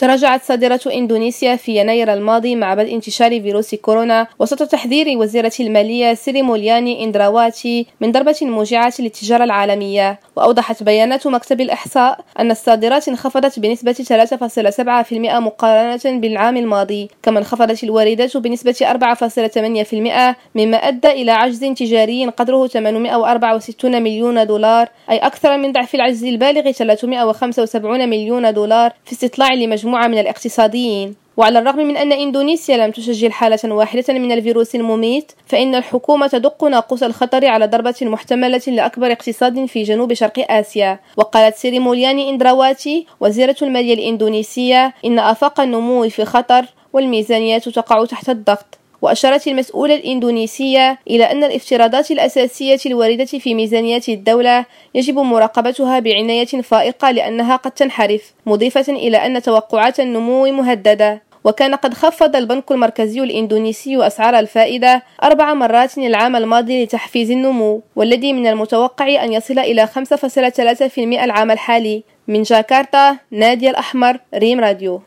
تراجعت صادرات إندونيسيا في يناير الماضي مع بدء انتشار فيروس كورونا وسط تحذير وزيرة المالية سيري مولياني إندراواتي من ضربة موجعة للتجارة العالمية. وأوضحت بيانات مكتب الإحصاء أن الصادرات انخفضت بنسبة 3.7% مقارنة بالعام الماضي، كما انخفضت الواردات بنسبة 4.8%، مما أدى إلى عجز تجاري قدره 864 مليون دولار، أي أكثر من ضعف العجز البالغ 375 مليون دولار في استطلاع لمجموعة من الاقتصاديين. وعلى الرغم من أن إندونيسيا لم تسجل حالة واحدة من الفيروس المميت، فإن الحكومة تدق ناقوس الخطر على ضربة محتملة لأكبر اقتصاد في جنوب شرق آسيا. وقالت سيري مولياني إندراواتي وزيرة المالية الإندونيسية إن آفاق النمو في خطر والميزانيات تقع تحت الضغط. وأشارت المسؤولة الإندونيسية إلى أن الافتراضات الأساسية الواردة في ميزانيات الدولة يجب مراقبتها بعناية فائقة لأنها قد تنحرف، مضيفة إلى أن توقعات النمو مهددة. وكان قد خفض البنك المركزي الإندونيسي أسعار الفائدة 4 مرات العام الماضي لتحفيز النمو، والذي من المتوقع أن يصل إلى 5.3% العام الحالي. من جاكرتا، نادية الأحمر، ريم راديو.